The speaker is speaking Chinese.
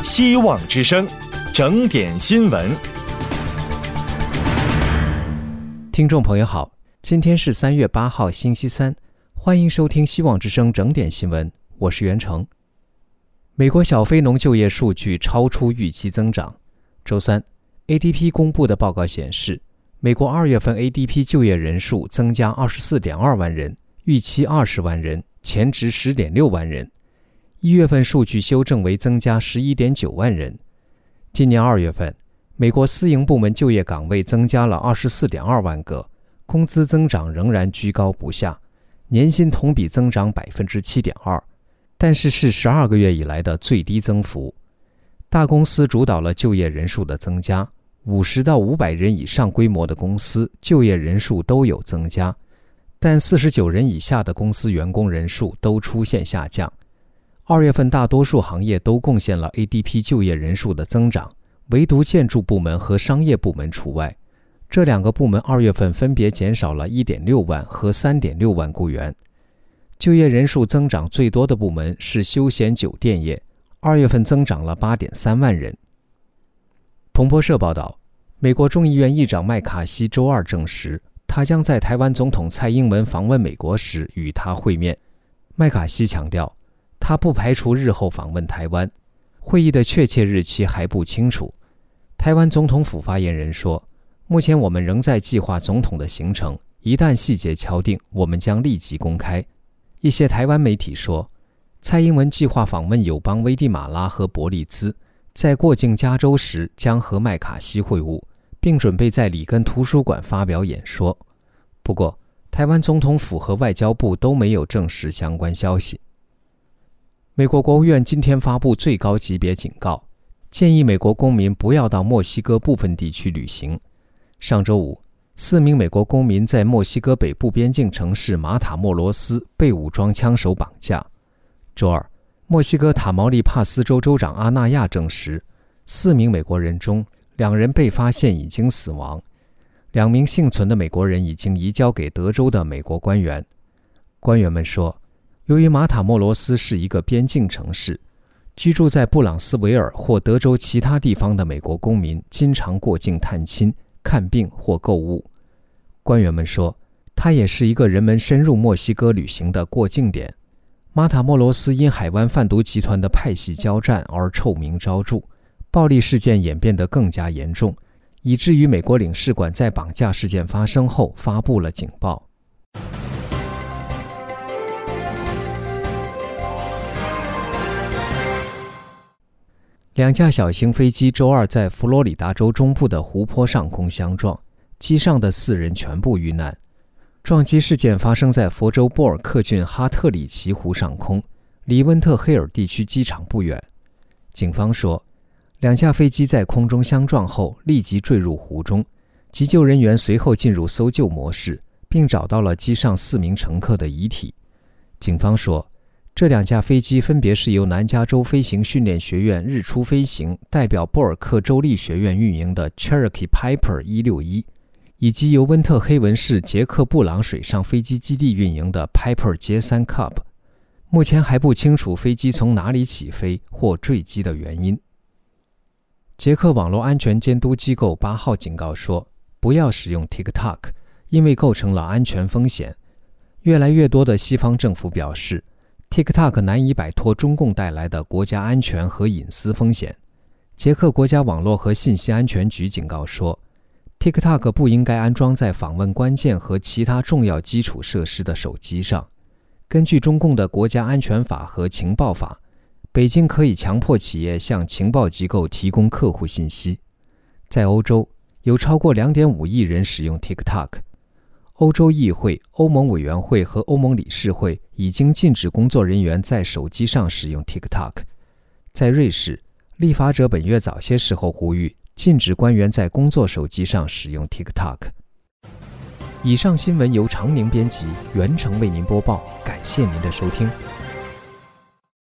希望之声，整点新闻。 听众朋友好，今天是3月8号星期三，欢迎收听希望之声整点新闻，我是袁成。美国小非农就业数据超出预期增长。周三 ADP 公布的报告显示，美国2月份 ADP 就业人数增加 24.2 万人，预期20万人，前值 10.6 万人。1月份数据修正为增加 11.9 万人。今年2月份，美国私营部门就业岗位增加了 24.2 万个，工资增长仍然居高不下，年薪同比增长 7.2%， 但是12个月以来的最低增幅。大公司主导了就业人数的增加，50到500人以上规模的公司就业人数都有增加，但49人以下的公司员工人数都出现下降。2月份大多数行业都贡献了 ADP 就业人数的增长，唯独建筑部门和商业部门除外。这两个部门2月份分别减少了 1.6 万和 3.6 万雇员。就业人数增长最多的部门是休闲酒店业，2月份增长了 8.3 万人。彭博社报道，美国众议院议长麦卡锡周二证实，他将在台湾总统蔡英文访问美国时与他会面。麦卡锡强调，他不排除日后访问台湾，会议的确切日期还不清楚。台湾总统府发言人说，目前我们仍在计划总统的行程，一旦细节敲定，我们将立即公开。一些台湾媒体说，蔡英文计划访问友邦危地马拉和伯利兹，在过境加州时将和麦卡锡会晤，并准备在里根图书馆发表演说。不过，台湾总统府和外交部都没有证实相关消息。美国国务院今天发布最高级别警告，建议美国公民不要到墨西哥部分地区旅行。上周五，4名美国公民在墨西哥北部边境城市马塔莫罗斯被武装枪手绑架。周二，墨西哥塔毛利帕斯州州长阿纳亚证实，4名美国人中2人被发现已经死亡，2名幸存的美国人已经移交给德州的美国官员。官员们说，由于马塔莫罗斯是一个边境城市，居住在布朗斯维尔或德州其他地方的美国公民经常过境探亲、看病或购物。官员们说，它也是一个人们深入墨西哥旅行的过境点。马塔莫罗斯因海湾贩毒集团的派系交战而臭名昭著，暴力事件演变得更加严重，以至于美国领事馆在绑架事件发生后发布了警报。2架小型飞机周二在佛罗里达州中部的湖泊上空相撞，机上的4人全部遇难。撞击事件发生在佛州波尔克郡哈特里奇湖上空，离温特黑尔地区机场不远。警方说，2架飞机在空中相撞后立即坠入湖中，急救人员随后进入搜救模式，并找到了机上4名乘客的遗体。警方说，这2架飞机分别是由南加州飞行训练学院日出飞行代表波尔克州立学院运营的 Cherokee Piper 161，以及由温特黑文市杰克布朗水上飞机基地运营的 Piper J3 Cub。目前还不清楚飞机从哪里起飞或坠机的原因。捷克网络安全监督机构8号警告说，不要使用 TikTok， 因为构成了安全风险。越来越多的西方政府表示，TikTok 难以摆脱中共带来的国家安全和隐私风险。捷克国家网络和信息安全局警告说， TikTok 不应该安装在访问关键和其他重要基础设施的手机上。根据中共的国家安全法和情报法，北京可以强迫企业向情报机构提供客户信息。在欧洲，有超过 2.5 亿人使用 TikTok。欧洲议会、欧盟委员会和欧盟理事会已经禁止工作人员在手机上使用 TikTok。在瑞士，立法者本月早些时候呼吁禁止官员在工作手机上使用 TikTok。以上新闻由常宁编辑，袁成为您播报，感谢您的收听。